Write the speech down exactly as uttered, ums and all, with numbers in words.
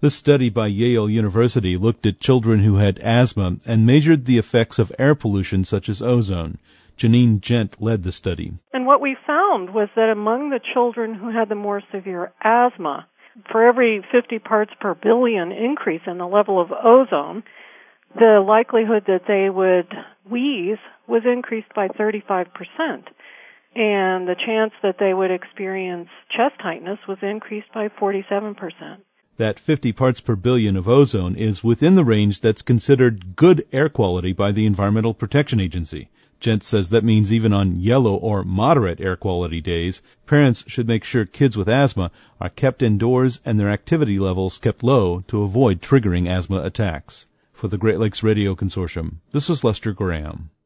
This study by Yale University looked at children who had asthma and measured the effects of air pollution such as ozone. Janine Gent led the study. And what we found was that among the children who had the more severe asthma, for every fifty parts per billion increase in the level of ozone, the likelihood that they would wheeze was increased by thirty-five percent. And the chance that they would experience chest tightness was increased by forty-seven percent. That fifty parts per billion of ozone is within the range that's considered good air quality by the Environmental Protection Agency. Gent says that means even on yellow or moderate air quality days, parents should make sure kids with asthma are kept indoors and their activity levels kept low to avoid triggering asthma attacks. For the Great Lakes Radio Consortium, this is Lester Graham.